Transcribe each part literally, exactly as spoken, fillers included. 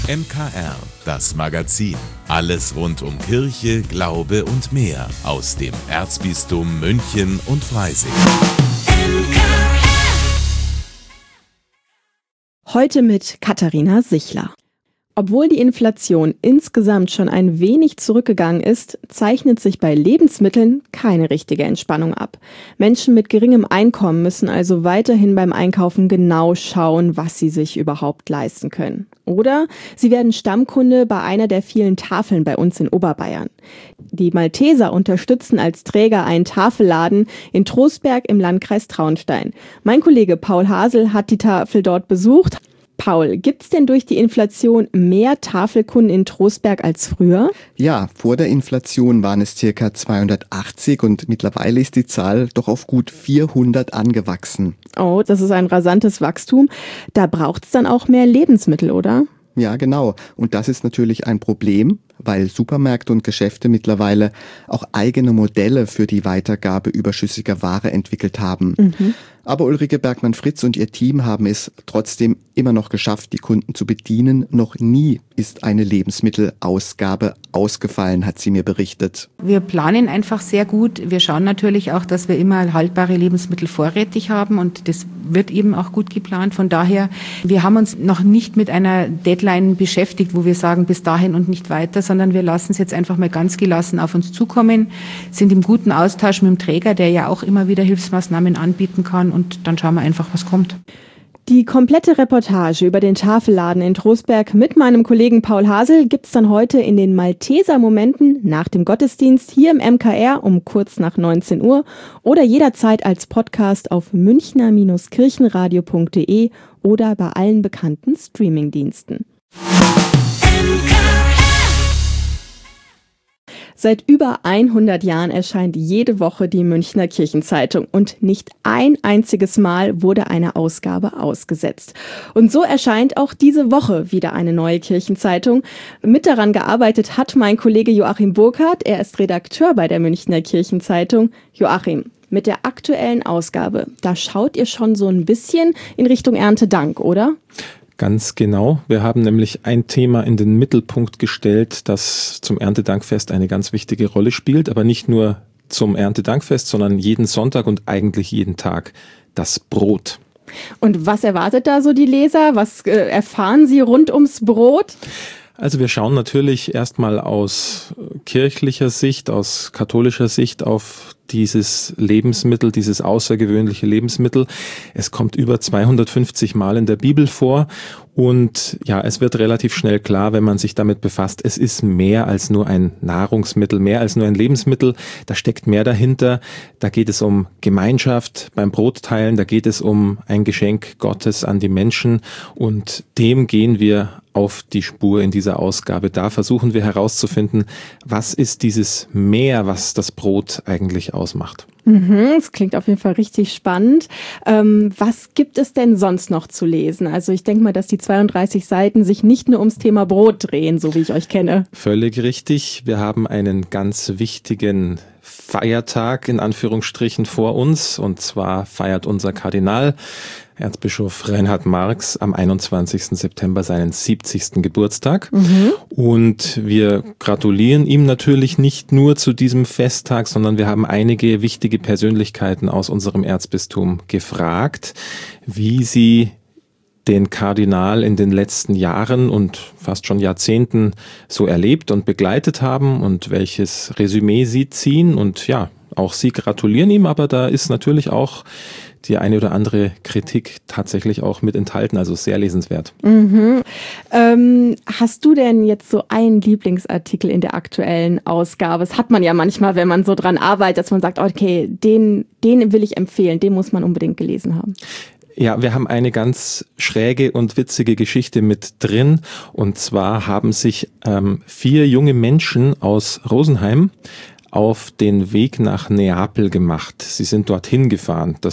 M K R, das Magazin. Alles rund um Kirche, Glaube und mehr aus dem Erzbistum München und Freising. Heute mit Katharina Sichler. Obwohl die Inflation insgesamt schon ein wenig zurückgegangen ist, zeichnet sich bei Lebensmitteln keine richtige Entspannung ab. Menschen mit geringem Einkommen müssen also weiterhin beim Einkaufen genau schauen, was sie sich überhaupt leisten können. Oder sie werden Stammkunde bei einer der vielen Tafeln bei uns in Oberbayern. Die Malteser unterstützen als Träger einen Tafelladen in Trostberg im Landkreis Traunstein. Mein Kollege Paul Hasel hat die Tafel dort besucht. Paul, gibt's denn durch die Inflation mehr Tafelkunden in Trostberg als früher? Ja, vor der Inflation waren es circa zweihundertachtzig und mittlerweile ist die Zahl doch auf gut vierhundert angewachsen. Oh, das ist ein rasantes Wachstum. Da braucht's dann auch mehr Lebensmittel, oder? Ja, genau. Und das ist natürlich ein Problem, weil Supermärkte und Geschäfte mittlerweile auch eigene Modelle für die Weitergabe überschüssiger Ware entwickelt haben. Mhm. Aber Ulrike Bergmann-Fritz und ihr Team haben es trotzdem immer noch geschafft, die Kunden zu bedienen. Noch nie ist eine Lebensmittelausgabe ausgefallen, hat sie mir berichtet. Wir planen einfach sehr gut. Wir schauen natürlich auch, dass wir immer haltbare Lebensmittel vorrätig haben und das wird eben auch gut geplant. Von daher, wir haben uns noch nicht mit einer Deadline beschäftigt, wo wir sagen, bis dahin und nicht weiter, sondern wir lassen es jetzt einfach mal ganz gelassen auf uns zukommen, sind im guten Austausch mit dem Träger, der ja auch immer wieder Hilfsmaßnahmen anbieten kann. Und dann schauen wir einfach, was kommt. Die komplette Reportage über den Tafelladen in Trostberg mit meinem Kollegen Paul Hasel gibt's dann heute in den Malteser-Momenten nach dem Gottesdienst hier im M K R um kurz nach neunzehn Uhr oder jederzeit als Podcast auf münchner Kirchenradio punkt de oder bei allen bekannten Streamingdiensten. Seit über hundert Jahren erscheint jede Woche die Münchner Kirchenzeitung und nicht ein einziges Mal wurde eine Ausgabe ausgesetzt. Und so erscheint auch diese Woche wieder eine neue Kirchenzeitung. Mit daran gearbeitet hat mein Kollege Joachim Burkhardt. Er ist Redakteur bei der Münchner Kirchenzeitung. Joachim, mit der aktuellen Ausgabe, da schaut ihr schon so ein bisschen in Richtung Erntedank, oder? Ganz genau. Wir haben nämlich ein Thema in den Mittelpunkt gestellt, das zum Erntedankfest eine ganz wichtige Rolle spielt, aber nicht nur zum Erntedankfest, sondern jeden Sonntag und eigentlich jeden Tag: das Brot. Und was erwartet da so die Leser? Was äh, erfahren sie rund ums Brot? Also wir schauen natürlich erstmal aus kirchlicher Sicht, aus katholischer Sicht auf dieses Lebensmittel, dieses außergewöhnliche Lebensmittel. Es kommt über zweihundertfünfzig Mal in der Bibel vor und ja, es wird relativ schnell klar, wenn man sich damit befasst, es ist mehr als nur ein Nahrungsmittel, mehr als nur ein Lebensmittel. Da steckt mehr dahinter. Da geht es um Gemeinschaft beim Brotteilen, da geht es um ein Geschenk Gottes an die Menschen und dem gehen wir auf die Spur in dieser Ausgabe. Da versuchen wir herauszufinden, was ist dieses Mehr, was das Brot eigentlich ausmacht. Mhm, das klingt auf jeden Fall richtig spannend. Ähm, was gibt es denn sonst noch zu lesen? Also ich denke mal, dass die zweiunddreißig Seiten sich nicht nur ums Thema Brot drehen, so wie ich euch kenne. Völlig richtig. Wir haben einen ganz wichtigen Feiertag in Anführungsstrichen vor uns und zwar feiert unser Kardinal Erzbischof Reinhard Marx am einundzwanzigsten September seinen siebzigsten Geburtstag. Mhm. Und wir gratulieren ihm natürlich nicht nur zu diesem Festtag, sondern wir haben einige wichtige Persönlichkeiten aus unserem Erzbistum gefragt, wie sie den Kardinal in den letzten Jahren und fast schon Jahrzehnten so erlebt und begleitet haben und welches Resümee sie ziehen. Und ja, auch sie gratulieren ihm, aber da ist natürlich auch die eine oder andere Kritik tatsächlich auch mit enthalten, also sehr lesenswert. Mhm. Ähm, hast du denn jetzt so einen Lieblingsartikel in der aktuellen Ausgabe? Das hat man ja manchmal, wenn man so dran arbeitet, dass man sagt, okay, den, den will ich empfehlen, den muss man unbedingt gelesen haben. Ja, wir haben eine ganz schräge und witzige Geschichte mit drin. Und zwar haben sich ähm, vier junge Menschen aus Rosenheim auf den Weg nach Neapel gemacht. Sie sind dorthin gefahren. Das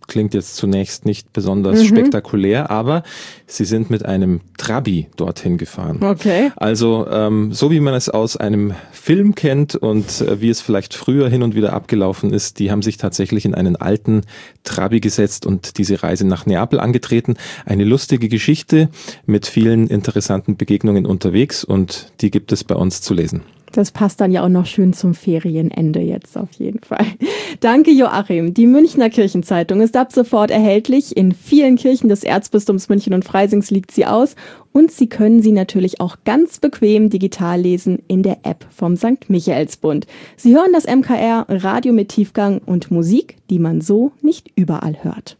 klingt jetzt zunächst nicht besonders Mhm. spektakulär, aber sie sind mit einem Trabi dorthin gefahren. Okay. Also ähm, so wie man es aus einem Film kennt und äh, wie es vielleicht früher hin und wieder abgelaufen ist, die haben sich tatsächlich in einen alten Trabi gesetzt und diese Reise nach Neapel angetreten. Eine lustige Geschichte mit vielen interessanten Begegnungen unterwegs und die gibt es bei uns zu lesen. Das passt dann ja auch noch schön zum Ferienende jetzt auf jeden Fall. Danke, Joachim. Die Münchner Kirchenzeitung ist ab sofort erhältlich. In vielen Kirchen des Erzbistums München und Freisings liegt sie aus. Und Sie können sie natürlich auch ganz bequem digital lesen in der App vom Sankt Michaelsbund. Sie hören das M K R, Radio mit Tiefgang und Musik, die man so nicht überall hört.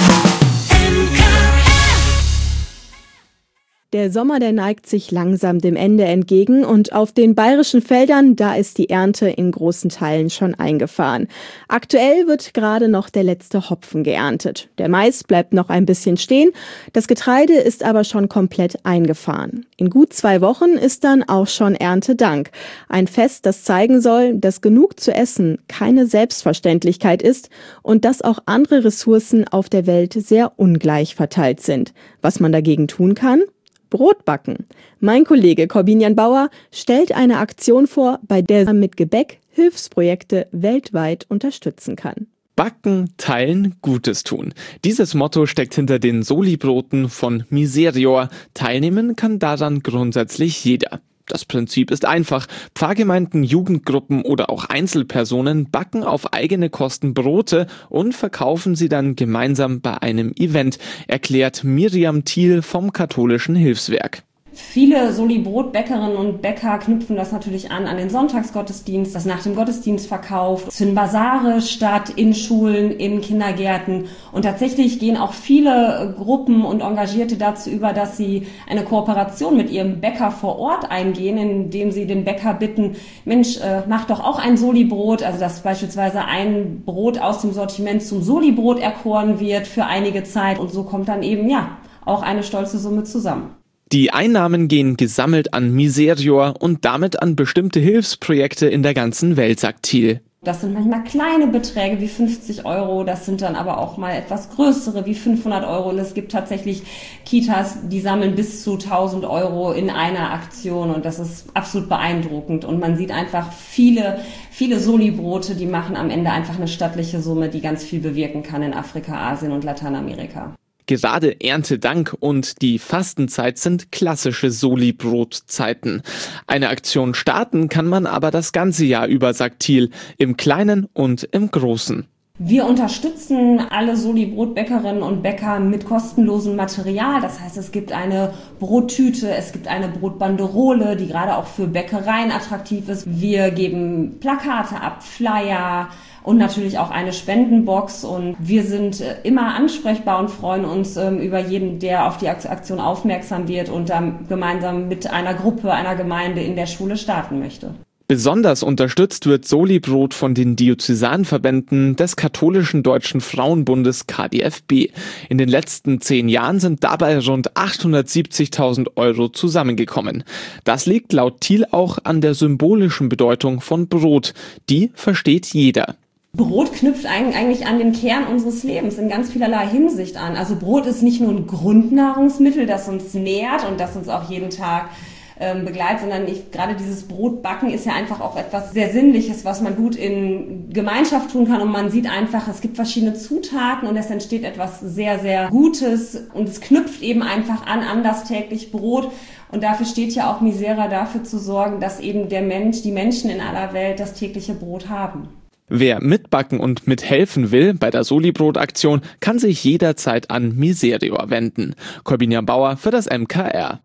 Der Sommer, der neigt sich langsam dem Ende entgegen und auf den bayerischen Feldern, da ist die Ernte in großen Teilen schon eingefahren. Aktuell wird gerade noch der letzte Hopfen geerntet. Der Mais bleibt noch ein bisschen stehen, das Getreide ist aber schon komplett eingefahren. In gut zwei Wochen ist dann auch schon Erntedank. Ein Fest, das zeigen soll, dass genug zu essen keine Selbstverständlichkeit ist und dass auch andere Ressourcen auf der Welt sehr ungleich verteilt sind. Was man dagegen tun kann? Brot backen. Mein Kollege Corbinian Bauer stellt eine Aktion vor, bei der man mit Gebäck Hilfsprojekte weltweit unterstützen kann. Backen, teilen, Gutes tun. Dieses Motto steckt hinter den Soli-Broten von Miserior. Teilnehmen kann daran grundsätzlich jeder. Das Prinzip ist einfach. Pfarrgemeinden, Jugendgruppen oder auch Einzelpersonen backen auf eigene Kosten Brote und verkaufen sie dann gemeinsam bei einem Event, erklärt Miriam Thiel vom Katholischen Hilfswerk. Viele Soli-Brotbäckerinnen und Bäcker knüpfen das natürlich an an den Sonntagsgottesdienst, das nach dem Gottesdienstverkauf. Es finden Basare statt in Schulen, in Kindergärten. Und tatsächlich gehen auch viele Gruppen und Engagierte dazu über, dass sie eine Kooperation mit ihrem Bäcker vor Ort eingehen, indem sie den Bäcker bitten, Mensch, äh, mach doch auch ein Soli-Brot. Also dass beispielsweise ein Brot aus dem Sortiment zum Soli-Brot erkoren wird für einige Zeit. Und so kommt dann eben, ja, auch eine stolze Summe zusammen. Die Einnahmen gehen gesammelt an Miserior und damit an bestimmte Hilfsprojekte in der ganzen Welt, sagt Thiel. Das sind manchmal kleine Beträge wie fünfzig Euro, das sind dann aber auch mal etwas größere wie fünfhundert Euro. Und es gibt tatsächlich Kitas, die sammeln bis zu tausend Euro in einer Aktion und das ist absolut beeindruckend. Und man sieht einfach viele, viele Soli-Brote, die machen am Ende einfach eine stattliche Summe, die ganz viel bewirken kann in Afrika, Asien und Lateinamerika. Gerade Erntedank und die Fastenzeit sind klassische Soli-Brotzeiten. Eine Aktion starten kann man aber das ganze Jahr über, sagt Thiel, im Kleinen und im Großen. Wir unterstützen alle Soli-Brotbäckerinnen und Bäcker mit kostenlosem Material. Das heißt, es gibt eine Brottüte, es gibt eine Brotbanderole, die gerade auch für Bäckereien attraktiv ist. Wir geben Plakate ab, Flyer und natürlich auch eine Spendenbox. Und wir sind immer ansprechbar und freuen uns ähm, über jeden, der auf die Aktion aufmerksam wird und dann gemeinsam mit einer Gruppe, einer Gemeinde in der Schule starten möchte. Besonders unterstützt wird Soli-Brot von den Diözesanverbänden des Katholischen Deutschen Frauenbundes K D F B. In den letzten zehn Jahren sind dabei rund achthundertsiebzigtausend Euro zusammengekommen. Das liegt laut Thiel auch an der symbolischen Bedeutung von Brot. Die versteht jeder. Brot knüpft eigentlich an den Kern unseres Lebens in ganz vielerlei Hinsicht an. Also Brot ist nicht nur ein Grundnahrungsmittel, das uns nährt und das uns auch jeden Tag begleitet, sondern ich, gerade dieses Brotbacken ist ja einfach auch etwas sehr Sinnliches, was man gut in Gemeinschaft tun kann und man sieht einfach, es gibt verschiedene Zutaten und es entsteht etwas sehr, sehr Gutes und es knüpft eben einfach an, an das täglich Brot und dafür steht ja auch Misera, dafür zu sorgen, dass eben der Mensch, die Menschen in aller Welt das tägliche Brot haben. Wer mitbacken und mithelfen will bei der Soli-Brot-Aktion, kann sich jederzeit an Miserior wenden. Corbinian Bauer für das M K R.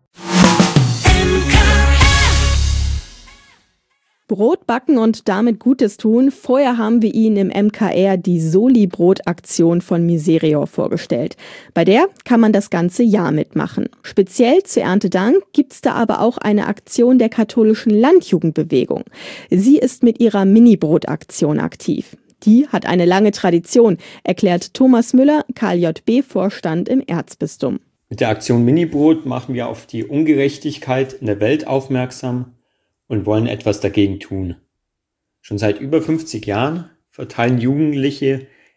Brot backen und damit Gutes tun. Vorher haben wir Ihnen im M K R die Soli-Brot-Aktion von Miserior vorgestellt. Bei der kann man das ganze Jahr mitmachen. Speziell zu Erntedank gibt's da aber auch eine Aktion der katholischen Landjugendbewegung. Sie ist mit ihrer Mini-Brot-Aktion aktiv. Die hat eine lange Tradition, erklärt Thomas Müller, K L J B-Vorstand im Erzbistum. Mit der Aktion Mini-Brot machen wir auf die Ungerechtigkeit in der Welt aufmerksam und wollen etwas dagegen tun. Schon seit über fünfzig Jahren verteilen Jugendliche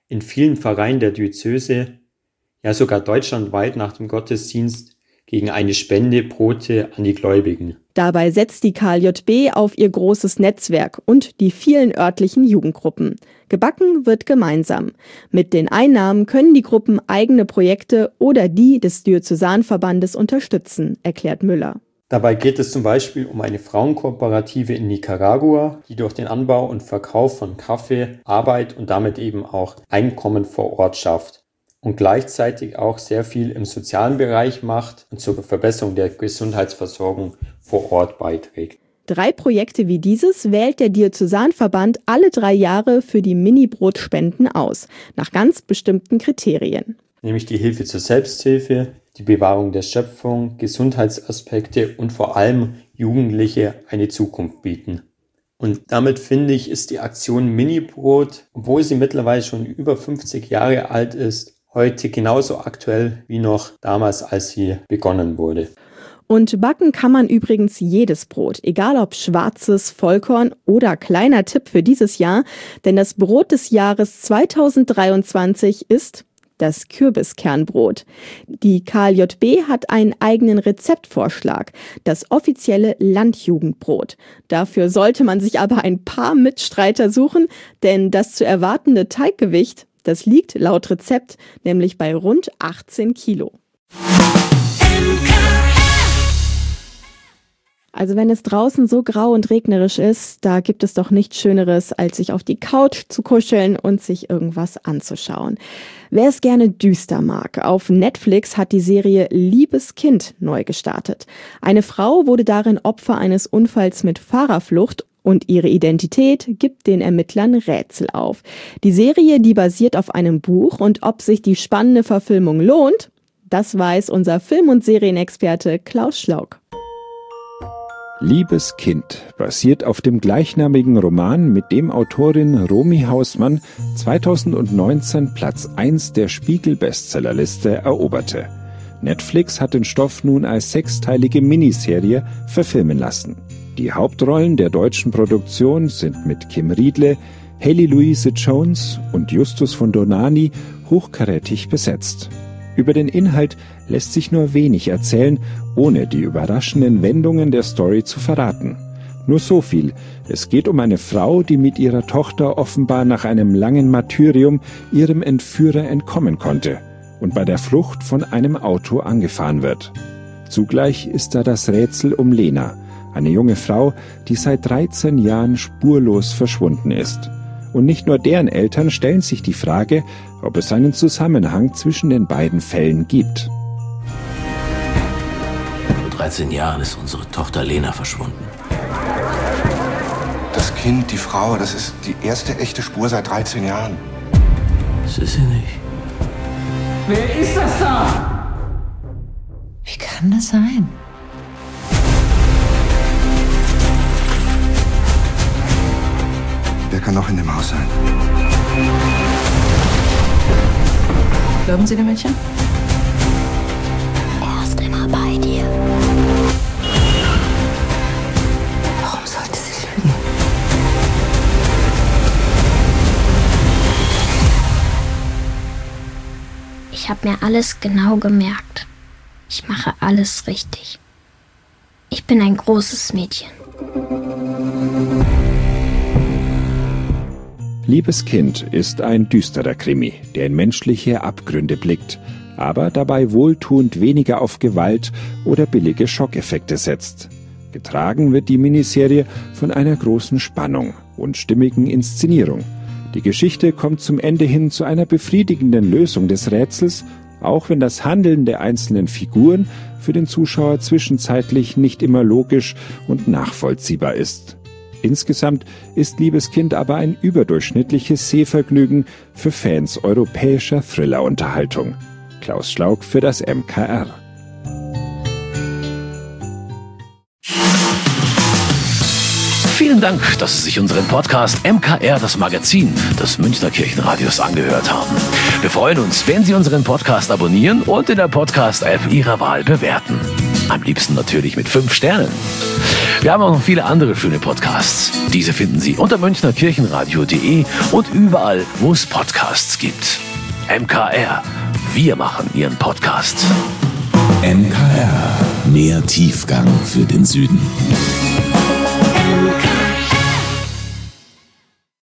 in vielen Pfarreien der Diözese, ja sogar deutschlandweit nach dem Gottesdienst gegen eine Spende Brote an die Gläubigen. Dabei setzt die K L J B auf ihr großes Netzwerk und die vielen örtlichen Jugendgruppen. Gebacken wird gemeinsam. Mit den Einnahmen können die Gruppen eigene Projekte oder die des Diözesanverbandes unterstützen, erklärt Müller. Dabei geht es zum Beispiel um eine Frauenkooperative in Nicaragua, die durch den Anbau und Verkauf von Kaffee Arbeit und damit eben auch Einkommen vor Ort schafft und gleichzeitig auch sehr viel im sozialen Bereich macht und zur Verbesserung der Gesundheitsversorgung vor Ort beiträgt. Drei Projekte wie dieses wählt der Diözesanverband alle drei Jahre für die Mini-Brotspenden aus, nach ganz bestimmten Kriterien. Nämlich die Hilfe zur Selbsthilfe, die Bewahrung der Schöpfung, Gesundheitsaspekte und vor allem Jugendliche eine Zukunft bieten. Und damit finde ich, ist die Aktion Mini-Brot, obwohl sie mittlerweile schon über fünfzig Jahre alt ist, heute genauso aktuell wie noch damals, als sie begonnen wurde. Und backen kann man übrigens jedes Brot, egal ob schwarzes, Vollkorn oder kleiner Tipp für dieses Jahr, denn das Brot des Jahres zweitausenddreiundzwanzig ist das Kürbiskernbrot. Die K L J B hat einen eigenen Rezeptvorschlag, das offizielle Landjugendbrot. Dafür sollte man sich aber ein paar Mitstreiter suchen, denn das zu erwartende Teiggewicht, das liegt laut Rezept nämlich bei rund achtzehn Kilo. Also wenn es draußen so grau und regnerisch ist, da gibt es doch nichts Schöneres, als sich auf die Couch zu kuscheln und sich irgendwas anzuschauen. Wer es gerne düster mag, auf Netflix hat die Serie Liebes Kind neu gestartet. Eine Frau wurde darin Opfer eines Unfalls mit Fahrerflucht und ihre Identität gibt den Ermittlern Rätsel auf. Die Serie, die basiert auf einem Buch und ob sich die spannende Verfilmung lohnt, das weiß unser Film- und Serienexperte Klaus Schlauk. Liebes Kind basiert auf dem gleichnamigen Roman, mit dem Autorin Romy Hausmann zweitausendneunzehn Platz eins der Spiegel-Bestsellerliste eroberte. Netflix hat den Stoff nun als sechsteilige Miniserie verfilmen lassen. Die Hauptrollen der deutschen Produktion sind mit Kim Riedle, Hayley Louise Jones und Justus von Donani hochkarätig besetzt. Über den Inhalt lässt sich nur wenig erzählen, ohne die überraschenden Wendungen der Story zu verraten. Nur so viel: Es geht um eine Frau, die mit ihrer Tochter offenbar nach einem langen Martyrium ihrem Entführer entkommen konnte und bei der Flucht von einem Auto angefahren wird. Zugleich ist da das Rätsel um Lena, eine junge Frau, die seit dreizehn Jahren spurlos verschwunden ist. Und nicht nur deren Eltern stellen sich die Frage, ob es einen Zusammenhang zwischen den beiden Fällen gibt. Vor dreizehn Jahren ist unsere Tochter Lena verschwunden. Das Kind, die Frau, das ist die erste echte Spur seit dreizehn Jahren. Das ist sie nicht. Wer ist das da? Wie kann das sein? Wer kann noch in dem Haus sein? Glauben Sie dem Mädchen? Er ist immer bei dir. Warum sollte sie lügen? Ich habe mir alles genau gemerkt. Ich mache alles richtig. Ich bin ein großes Mädchen. Liebes Kind ist ein düsterer Krimi, der in menschliche Abgründe blickt, aber dabei wohltuend weniger auf Gewalt oder billige Schockeffekte setzt. Getragen wird die Miniserie von einer großen Spannung und stimmigen Inszenierung. Die Geschichte kommt zum Ende hin zu einer befriedigenden Lösung des Rätsels, auch wenn das Handeln der einzelnen Figuren für den Zuschauer zwischenzeitlich nicht immer logisch und nachvollziehbar ist. Insgesamt ist Liebes Kind aber ein überdurchschnittliches Sehvergnügen für Fans europäischer Thriller-Unterhaltung. Klaus Schlauk für das M K R. Vielen Dank, dass Sie sich unseren Podcast M K R, das Magazin des Münchner Kirchenradios, angehört haben. Wir freuen uns, wenn Sie unseren Podcast abonnieren und in der Podcast-App Ihrer Wahl bewerten. Am liebsten natürlich mit fünf Sternen. Wir haben auch noch viele andere schöne Podcasts. Diese finden Sie unter münchnerkirchenradio punkt de und überall, wo es Podcasts gibt. M K R, wir machen Ihren Podcast. M K R, mehr Tiefgang für den Süden.